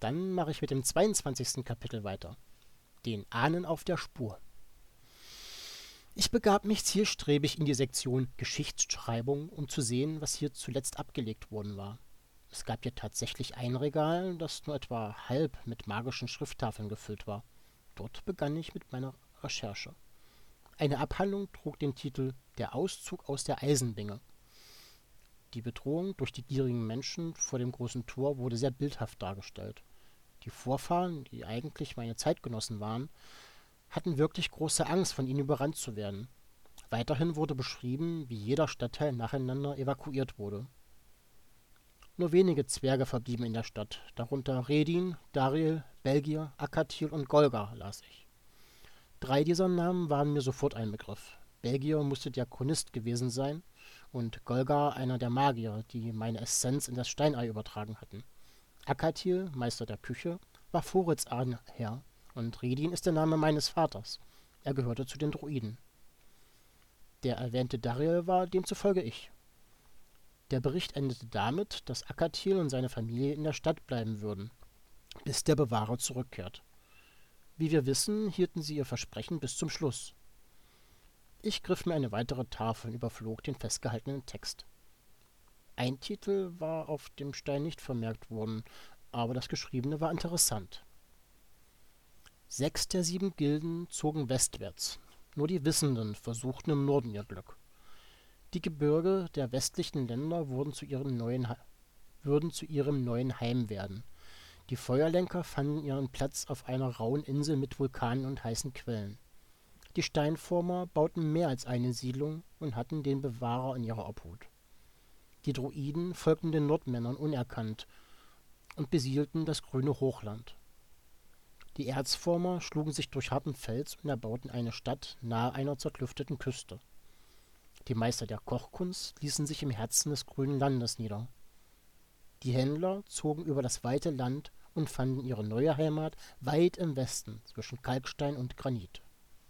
Dann mache ich mit dem 22. Kapitel weiter. Den Ahnen auf der Spur. Ich begab mich zielstrebig in die Sektion Geschichtsschreibung, um zu sehen, was hier zuletzt abgelegt worden war. Es gab hier tatsächlich ein Regal, das nur etwa halb mit magischen Schrifttafeln gefüllt war. Dort begann ich mit meiner Recherche. Eine Abhandlung trug den Titel Der Auszug aus der Eisenbinge. Die Bedrohung durch die gierigen Menschen vor dem großen Tor wurde sehr bildhaft dargestellt. Die Vorfahren, die eigentlich meine Zeitgenossen waren, hatten wirklich große Angst, von ihnen überrannt zu werden. Weiterhin wurde beschrieben, wie jeder Stadtteil nacheinander evakuiert wurde. Nur wenige Zwerge verblieben in der Stadt, darunter Redin, Dariel, Belgier, Akatil und Golgar, las ich. 3 dieser Namen waren mir sofort ein Begriff. Belgier musste der Chronist gewesen sein und Golgar einer der Magier, die meine Essenz in das Steinei übertragen hatten. Akatil, Meister der Küche, war Vorratsahnherr und Redin ist der Name meines Vaters. Er gehörte zu den Druiden. Der erwähnte Dariel war demzufolge ich. Der Bericht endete damit, dass Akatil und seine Familie in der Stadt bleiben würden, bis der Bewahrer zurückkehrt. Wie wir wissen, hielten sie ihr Versprechen bis zum Schluss. Ich griff mir eine weitere Tafel und überflog den festgehaltenen Text. Ein Titel war auf dem Stein nicht vermerkt worden, aber das Geschriebene war interessant. 6 der 7 Gilden zogen westwärts. Nur die Wissenden versuchten im Norden ihr Glück. Die Gebirge der westlichen Länder würden zu ihrem neuen Heim werden. Die Feuerlenker fanden ihren Platz auf einer rauen Insel mit Vulkanen und heißen Quellen. Die Steinformer bauten mehr als eine Siedlung und hatten den Bewahrer in ihrer Obhut. Die Druiden folgten den Nordmännern unerkannt und besiedelten das grüne Hochland. Die Erzformer schlugen sich durch harten Fels und erbauten eine Stadt nahe einer zerklüfteten Küste. Die Meister der Kochkunst ließen sich im Herzen des grünen Landes nieder. Die Händler zogen über das weite Land und fanden ihre neue Heimat weit im Westen zwischen Kalkstein und Granit.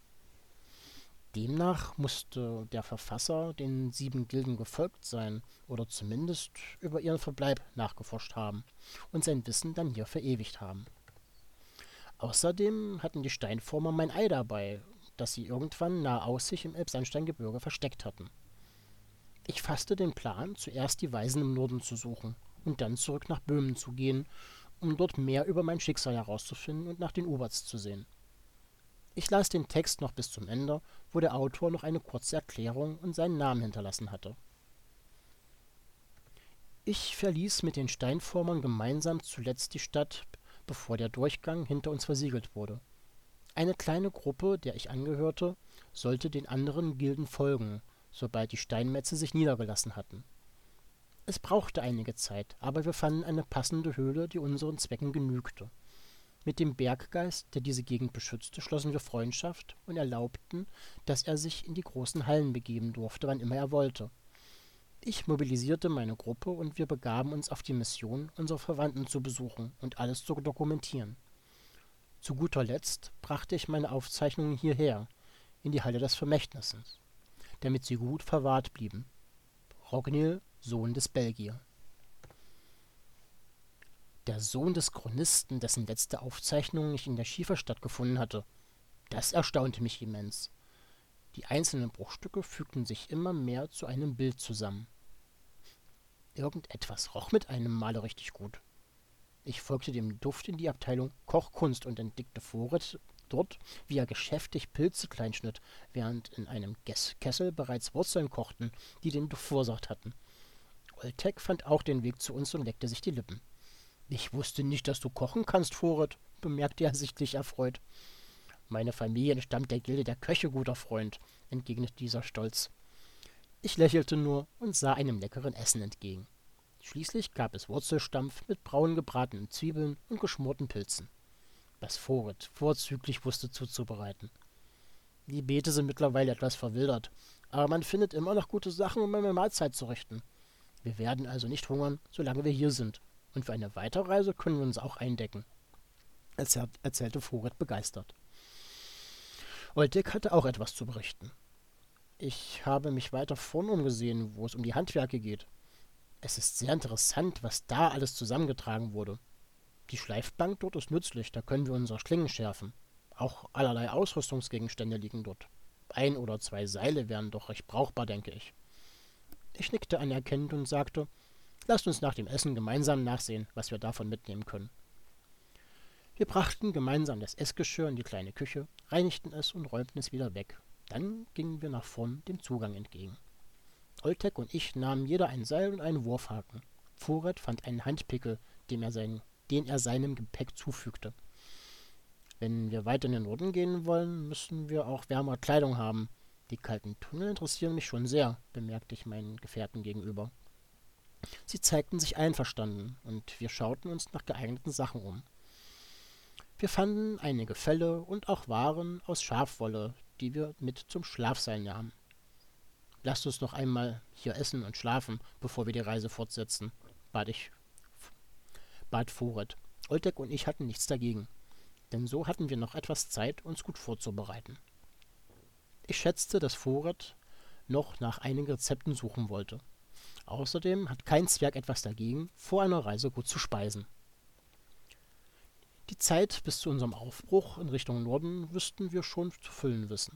Demnach musste der Verfasser den 7 Gilden gefolgt sein oder zumindest über ihren Verbleib nachgeforscht haben und sein Wissen dann hier verewigt haben. Außerdem hatten die Steinformer mein Ei dabei, das sie irgendwann nahe Aussicht im Elbsandsteingebirge versteckt hatten. Ich fasste den Plan, zuerst die Weisen im Norden zu suchen und dann zurück nach Böhmen zu gehen, um dort mehr über mein Schicksal herauszufinden und nach den Ubats zu sehen. Ich las den Text noch bis zum Ende, wo der Autor noch eine kurze Erklärung und seinen Namen hinterlassen hatte. Ich verließ mit den Steinformern gemeinsam zuletzt die Stadt, bevor der Durchgang hinter uns versiegelt wurde. Eine kleine Gruppe, der ich angehörte, sollte den anderen Gilden folgen, sobald die Steinmetze sich niedergelassen hatten. Es brauchte einige Zeit, aber wir fanden eine passende Höhle, die unseren Zwecken genügte. Mit dem Berggeist, der diese Gegend beschützte, schlossen wir Freundschaft und erlaubten, dass er sich in die großen Hallen begeben durfte, wann immer er wollte. Ich mobilisierte meine Gruppe und wir begaben uns auf die Mission, unsere Verwandten zu besuchen und alles zu dokumentieren. Zu guter Letzt brachte ich meine Aufzeichnungen hierher, in die Halle des Vermächtnisses, damit sie gut verwahrt blieben. Rognil, Sohn des Belgier. Der Sohn des Chronisten, dessen letzte Aufzeichnung ich in der Schieferstadt gefunden hatte. Das erstaunte mich immens. Die einzelnen Bruchstücke fügten sich immer mehr zu einem Bild zusammen. Irgendetwas roch mit einem Male richtig gut. Ich folgte dem Duft in die Abteilung Kochkunst und entdeckte Vorrat dort, wie er geschäftig Pilze kleinschnitt, während in einem Kessel bereits Wurzeln kochten, die den Duft verursacht hatten. Oltek fand auch den Weg zu uns und leckte sich die Lippen. »Ich wusste nicht, dass du kochen kannst, Vorrat«, bemerkte er sichtlich erfreut. »Meine Familie entstammt der Gilde der Köche, guter Freund«, entgegnete dieser stolz. Ich lächelte nur und sah einem leckeren Essen entgegen. Schließlich gab es Wurzelstampf mit braun gebratenen Zwiebeln und geschmorten Pilzen, was Vorrat vorzüglich wusste zuzubereiten. Die Beete sind mittlerweile etwas verwildert, aber man findet immer noch gute Sachen, um eine Mahlzeit zu richten. Wir werden also nicht hungern, solange wir hier sind. Und für eine Weiterreise können wir uns auch eindecken, erzählte Vorrat begeistert. Oltek hatte auch etwas zu berichten. Ich habe mich weiter vorn umgesehen, wo es um die Handwerke geht. Es ist sehr interessant, was da alles zusammengetragen wurde. Die Schleifbank dort ist nützlich, da können wir unsere Schlingen schärfen. Auch allerlei Ausrüstungsgegenstände liegen dort. 1 oder 2 Seile wären doch recht brauchbar, denke ich. Ich nickte anerkennend und sagte, lasst uns nach dem Essen gemeinsam nachsehen, was wir davon mitnehmen können. Wir brachten gemeinsam das Essgeschirr in die kleine Küche, reinigten es und räumten es wieder weg. Dann gingen wir nach vorn dem Zugang entgegen. Oltek und ich nahmen jeder ein Seil und einen Wurfhaken. Foret fand einen Handpickel, den er seinem Gepäck zufügte. Wenn wir weiter in den Norden gehen wollen, müssen wir auch wärmere Kleidung haben. Die kalten Tunnel interessieren mich schon sehr, bemerkte ich meinen Gefährten gegenüber. Sie zeigten sich einverstanden, und wir schauten uns nach geeigneten Sachen um. Wir fanden einige Felle und auch Waren aus Schafwolle, die wir mit zum Schlafseil nahmen. Lasst uns noch einmal hier essen und schlafen, bevor wir die Reise fortsetzen, bat Foret. Oltek und ich hatten nichts dagegen, denn so hatten wir noch etwas Zeit, uns gut vorzubereiten. Ich schätzte, dass Foret noch nach einigen Rezepten suchen wollte. Außerdem hat kein Zwerg etwas dagegen, vor einer Reise gut zu speisen. Die Zeit bis zu unserem Aufbruch in Richtung Norden wüssten wir schon zu füllen wissen.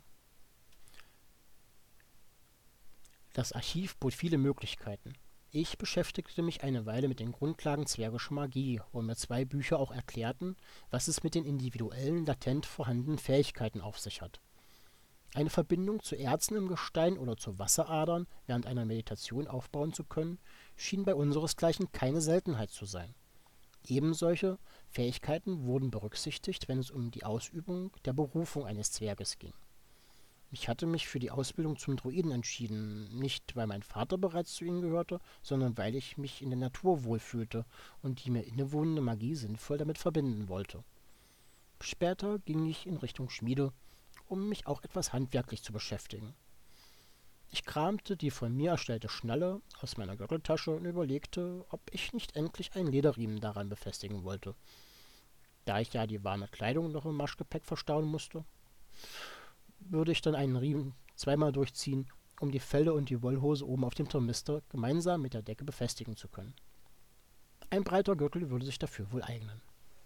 Das Archiv bot viele Möglichkeiten. Ich beschäftigte mich eine Weile mit den Grundlagen zwergischer Magie, wo mir 2 Bücher auch erklärten, was es mit den individuellen, latent vorhandenen Fähigkeiten auf sich hat. Eine Verbindung zu Erzen im Gestein oder zu Wasseradern während einer Meditation aufbauen zu können, schien bei unseresgleichen keine Seltenheit zu sein. Ebensolche Fähigkeiten wurden berücksichtigt, wenn es um die Ausübung der Berufung eines Zwerges ging. Ich hatte mich für die Ausbildung zum Druiden entschieden, nicht weil mein Vater bereits zu ihnen gehörte, sondern weil ich mich in der Natur wohlfühlte und die mir innewohnende Magie sinnvoll damit verbinden wollte. Später ging ich in Richtung Schmiede, um mich auch etwas handwerklich zu beschäftigen. Ich kramte die von mir erstellte Schnalle aus meiner Gürteltasche und überlegte, ob ich nicht endlich einen Lederriemen daran befestigen wollte, da ich ja die warme Kleidung noch im Marschgepäck verstauen musste. Würde ich dann einen Riemen zweimal durchziehen, um die Felle und die Wollhose oben auf dem Tornister gemeinsam mit der Decke befestigen zu können. Ein breiter Gürtel würde sich dafür wohl eignen.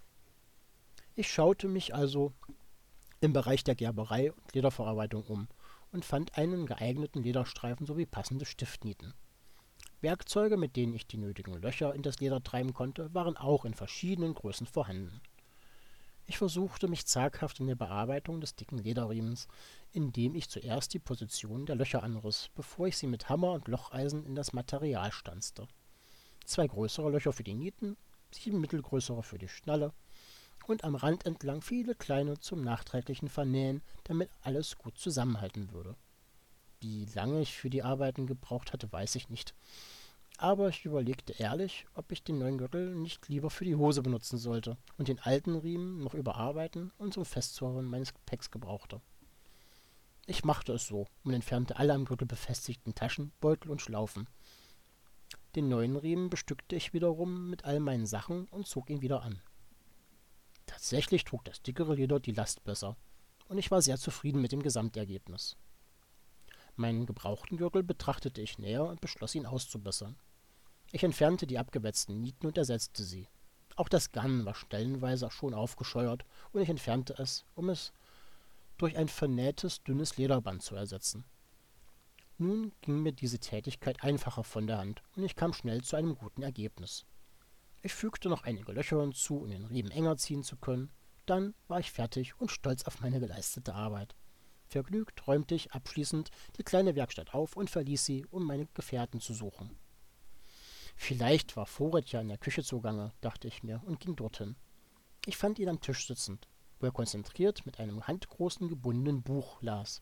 Ich schaute mich also im Bereich der Gerberei und Lederverarbeitung um und fand einen geeigneten Lederstreifen sowie passende Stiftnieten. Werkzeuge, mit denen ich die nötigen Löcher in das Leder treiben konnte, waren auch in verschiedenen Größen vorhanden. Ich versuchte mich zaghaft in der Bearbeitung des dicken Lederriemens, indem ich zuerst die Position der Löcher anriss, bevor ich sie mit Hammer und Locheisen in das Material stanzte. 2 größere Löcher für die Nieten, 7 mittelgrößere für die Schnalle und am Rand entlang viele kleine zum nachträglichen Vernähen, damit alles gut zusammenhalten würde. Wie lange ich für die Arbeiten gebraucht hatte, weiß ich nicht. Aber ich überlegte ehrlich, ob ich den neuen Gürtel nicht lieber für die Hose benutzen sollte und den alten Riemen noch überarbeiten und zum Festzurren meines Gepäcks gebrauchte. Ich machte es so und entfernte alle am Gürtel befestigten Taschen, Beutel und Schlaufen. Den neuen Riemen bestückte ich wiederum mit all meinen Sachen und zog ihn wieder an. Tatsächlich trug das dickere Leder die Last besser, und ich war sehr zufrieden mit dem Gesamtergebnis. Meinen gebrauchten Gürtel betrachtete ich näher und beschloss, ihn auszubessern. Ich entfernte die abgewetzten Nieten und ersetzte sie. Auch das Gann war stellenweise schon aufgescheuert, und ich entfernte es, um es durch ein vernähtes, dünnes Lederband zu ersetzen. Nun ging mir diese Tätigkeit einfacher von der Hand, und ich kam schnell zu einem guten Ergebnis. Ich fügte noch einige Löcher hinzu, um den Riemen enger ziehen zu können. Dann war ich fertig und stolz auf meine geleistete Arbeit. Vergnügt räumte ich abschließend die kleine Werkstatt auf und verließ sie, um meine Gefährten zu suchen. Vielleicht war Foret ja in der Küche zugange, dachte ich mir und ging dorthin. Ich fand ihn am Tisch sitzend, wo er konzentriert mit einem handgroßen gebundenen Buch las.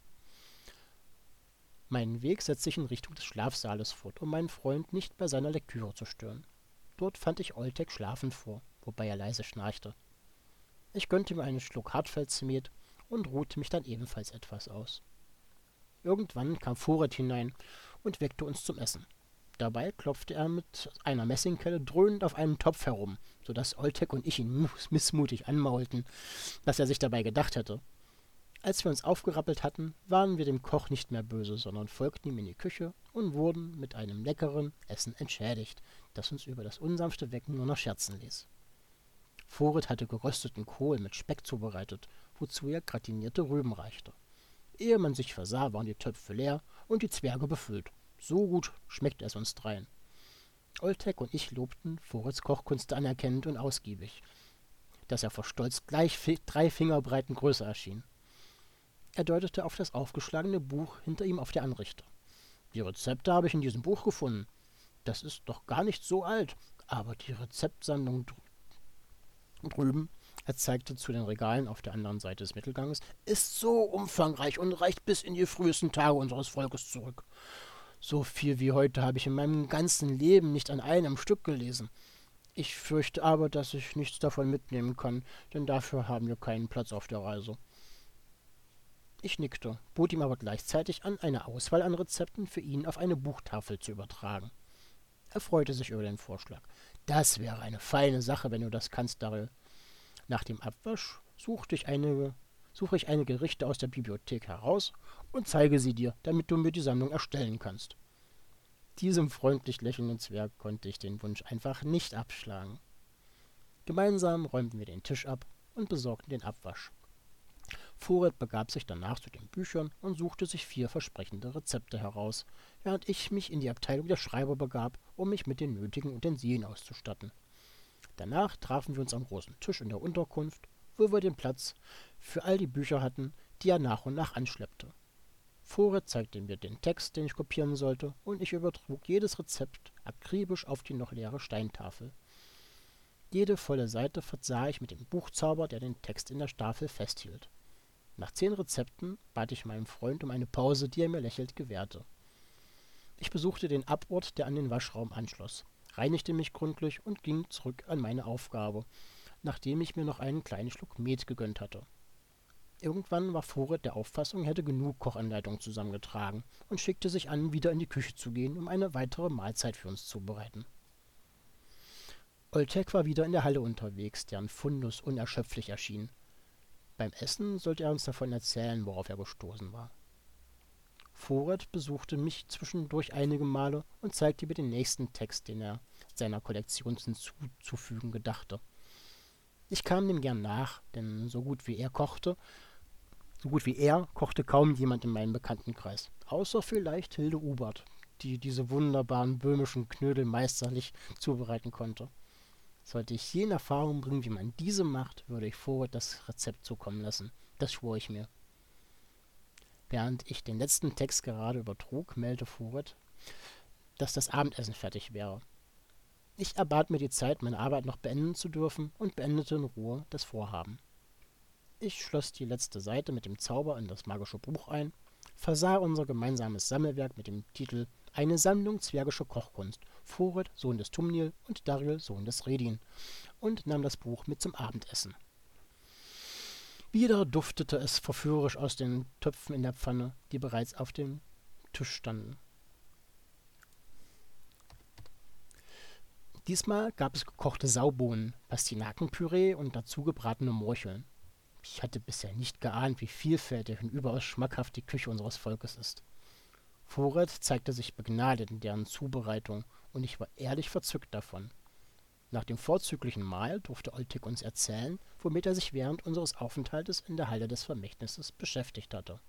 Meinen Weg setzte ich in Richtung des Schlafsaales fort, um meinen Freund nicht bei seiner Lektüre zu stören. Dort fand ich Oltek schlafend vor, wobei er leise schnarchte. Ich gönnte mir einen Schluck Hartfeldzemet und ruhte mich dann ebenfalls etwas aus. Irgendwann kam Foret hinein und weckte uns zum Essen. Dabei klopfte er mit einer Messingkelle dröhnend auf einem Topf herum, so dass Oltek und ich ihn missmutig anmaulten, was er sich dabei gedacht hätte. Als wir uns aufgerappelt hatten, waren wir dem Koch nicht mehr böse, sondern folgten ihm in die Küche und wurden mit einem leckeren Essen entschädigt, das uns über das unsanfte Wecken nur noch scherzen ließ. Vorrat hatte gerösteten Kohl mit Speck zubereitet, wozu er gratinierte Rüben reichte. Ehe man sich versah, waren die Töpfe leer und die Zwerge befüllt. So gut schmeckte es uns dreien. Oltek und ich lobten Vorrats Kochkünste anerkennend und ausgiebig, dass er vor Stolz gleich 3 Fingerbreiten größer erschien. Er deutete auf das aufgeschlagene Buch hinter ihm auf der Anrichte. Die Rezepte habe ich in diesem Buch gefunden. Das ist doch gar nicht so alt, aber die Rezeptsammlung drüben, er zeigte zu den Regalen auf der anderen Seite des Mittelganges, ist so umfangreich und reicht bis in die frühesten Tage unseres Volkes zurück. So viel wie heute habe ich in meinem ganzen Leben nicht an einem Stück gelesen. Ich fürchte aber, dass ich nichts davon mitnehmen kann, denn dafür haben wir keinen Platz auf der Reise. Ich nickte, bot ihm aber gleichzeitig an, eine Auswahl an Rezepten für ihn auf eine Buchtafel zu übertragen. Er freute sich über den Vorschlag. Das wäre eine feine Sache, wenn du das kannst, Daryl. Nach dem Abwasch suche ich einige Gerichte aus der Bibliothek heraus und zeige sie dir, damit du mir die Sammlung erstellen kannst. Diesem freundlich lächelnden Zwerg konnte ich den Wunsch einfach nicht abschlagen. Gemeinsam räumten wir den Tisch ab und besorgten den Abwasch. Vorrat begab sich danach zu den Büchern und suchte sich 4 versprechende Rezepte heraus, während ich mich in die Abteilung der Schreiber begab, um mich mit den nötigen Utensilien auszustatten. Danach trafen wir uns am großen Tisch in der Unterkunft, wo wir den Platz für all die Bücher hatten, die er nach und nach anschleppte. Vorrat zeigte mir den Text, den ich kopieren sollte, und ich übertrug jedes Rezept akribisch auf die noch leere Steintafel. Jede volle Seite versah ich mit dem Buchzauber, der den Text in der Tafel festhielt. Nach 10 Rezepten bat ich meinem Freund um eine Pause, die er mir lächelnd gewährte. Ich besuchte den Abort, der an den Waschraum anschloss, reinigte mich gründlich und ging zurück an meine Aufgabe, nachdem ich mir noch einen kleinen Schluck Met gegönnt hatte. Irgendwann war Vorrat der Auffassung, er hätte genug Kochanleitungen zusammengetragen und schickte sich an, wieder in die Küche zu gehen, um eine weitere Mahlzeit für uns zuzubereiten. Oltek war wieder in der Halle unterwegs, deren Fundus unerschöpflich erschien. Beim Essen sollte er uns davon erzählen, worauf er gestoßen war. Vorrat besuchte mich zwischendurch einige Male und zeigte mir den nächsten Text, den er seiner Kollektion hinzuzufügen gedachte. Ich kam dem gern nach, denn so gut wie er kochte kaum jemand in meinem Bekanntenkreis, außer vielleicht Hilde Ubert, die diese wunderbaren böhmischen Knödel meisterlich zubereiten konnte. Sollte ich je in Erfahrung bringen, wie man diese macht, würde ich Vorrat das Rezept zukommen lassen. Das schwor ich mir. Während ich den letzten Text gerade übertrug, meldete Vorrat, dass das Abendessen fertig wäre. Ich erbat mir die Zeit, meine Arbeit noch beenden zu dürfen und beendete in Ruhe das Vorhaben. Ich schloss die letzte Seite mit dem Zauber in das magische Buch ein, versah unser gemeinsames Sammelwerk mit dem Titel Eine Sammlung zwergischer Kochkunst, Vorrat, Sohn des Tumnil und Daryl, Sohn des Redin, und nahm das Buch mit zum Abendessen. Wieder duftete es verführerisch aus den Töpfen in der Pfanne, die bereits auf dem Tisch standen. Diesmal gab es gekochte Saubohnen, Pastinakenpüree und dazu gebratene Morcheln. Ich hatte bisher nicht geahnt, wie vielfältig und überaus schmackhaft die Küche unseres Volkes ist. Vorrat zeigte sich begnadet in deren Zubereitung, und ich war ehrlich verzückt davon. Nach dem vorzüglichen Mahl durfte Oltek uns erzählen, womit er sich während unseres Aufenthaltes in der Halle des Vermächtnisses beschäftigt hatte.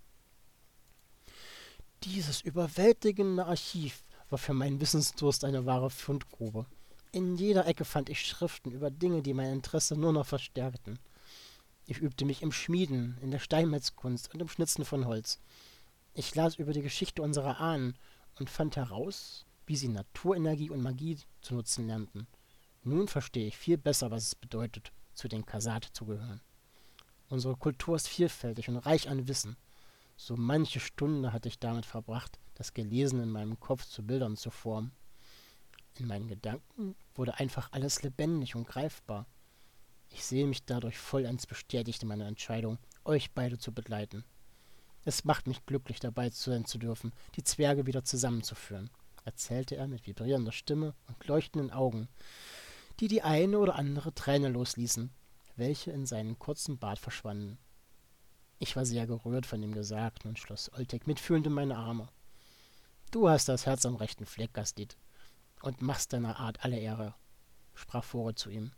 Dieses überwältigende Archiv war für meinen Wissensdurst eine wahre Fundgrube. In jeder Ecke fand ich Schriften über Dinge, die mein Interesse nur noch verstärkten. Ich übte mich im Schmieden, in der Steinmetzkunst und im Schnitzen von Holz. Ich las über die Geschichte unserer Ahnen und fand heraus, wie sie Naturenergie und Magie zu nutzen lernten. Nun verstehe ich viel besser, was es bedeutet, zu den Khazad zu gehören. Unsere Kultur ist vielfältig und reich an Wissen. So manche Stunde hatte ich damit verbracht, das Gelesene in meinem Kopf zu Bildern zu formen. In meinen Gedanken wurde einfach alles lebendig und greifbar. Ich sehe mich dadurch vollends bestätigt in meiner Entscheidung, euch beide zu begleiten. Es macht mich glücklich, dabei sein zu dürfen, die Zwerge wieder zusammenzuführen, erzählte er mit vibrierender Stimme und leuchtenden Augen, die die eine oder andere Träne losließen, welche in seinen kurzen Bart verschwanden. Ich war sehr gerührt von dem Gesagten und schloss Oltek mitfühlend in meine Arme. Du hast das Herz am rechten Fleck, Gastlied, und machst deiner Art alle Ehre, sprach Vorrat zu ihm.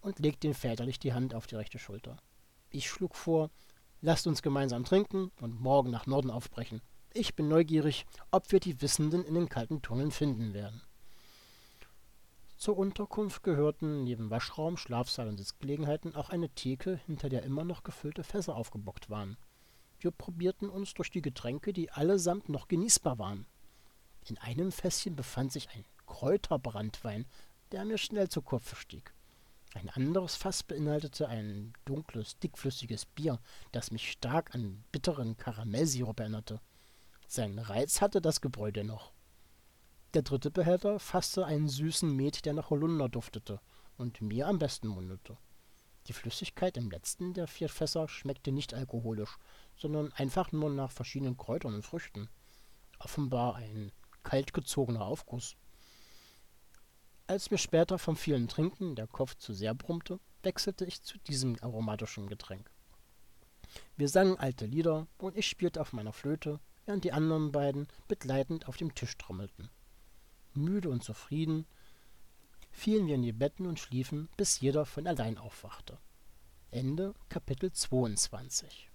und legte väterlich die Hand auf die rechte Schulter. Ich schlug vor, lasst uns gemeinsam trinken und morgen nach Norden aufbrechen. Ich bin neugierig, ob wir die Wissenden in den kalten Tunneln finden werden. Zur Unterkunft gehörten neben Waschraum, Schlafsaal und Sitzgelegenheiten auch eine Theke, hinter der immer noch gefüllte Fässer aufgebockt waren. Wir probierten uns durch die Getränke, die allesamt noch genießbar waren. In einem Fässchen befand sich ein Kräuterbranntwein, der mir schnell zu Kopf stieg. Ein anderes Fass beinhaltete ein dunkles, dickflüssiges Bier, das mich stark an bitteren Karamellsirup erinnerte. Seinen Reiz hatte das Gebräu dennoch. Der dritte Behälter fasste einen süßen Met, der nach Holunder duftete und mir am besten mundete. Die Flüssigkeit im letzten der 4 Fässer schmeckte nicht alkoholisch, sondern einfach nur nach verschiedenen Kräutern und Früchten. Offenbar ein kalt gezogener Aufguss. Als mir später vom vielen Trinken der Kopf zu sehr brummte, wechselte ich zu diesem aromatischen Getränk. Wir sangen alte Lieder und ich spielte auf meiner Flöte, während die anderen beiden begleitend auf dem Tisch trommelten. Müde und zufrieden fielen wir in die Betten und schliefen, bis jeder von allein aufwachte. Ende Kapitel 22.